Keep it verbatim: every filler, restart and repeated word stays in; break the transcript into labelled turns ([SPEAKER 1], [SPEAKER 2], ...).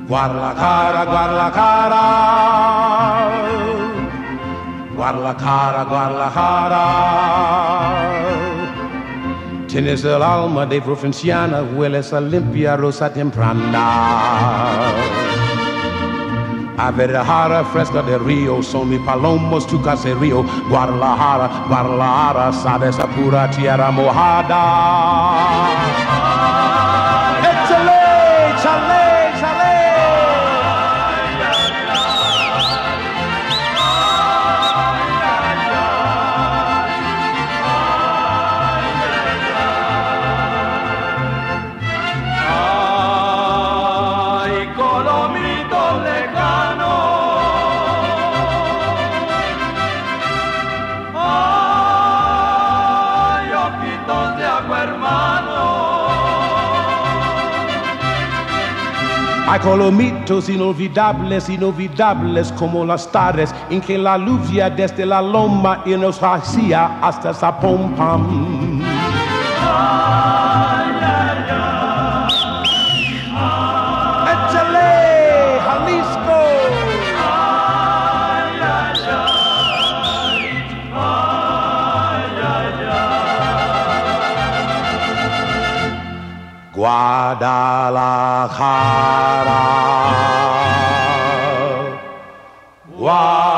[SPEAKER 1] Guadalajara, Guadalajara, Guadalajara, Guadalajara. Tienes el alma de provinciana, hueles a limpia rosa temprana. Averajara fresca de río, son mis palomos tu caserío. Guadalajara, Guadalajara, sabes a pura tierra mojada. Échale, échale. Hay colomitos inolvidables, inolvidables como las tardes en que la lluvia desde la loma y nos hacía hasta Zapopan. Ay, ay, ay. ¡Échale, Jalisco! Ay, ay, ay. Ay, ay, ay. Guadalajara. Wow.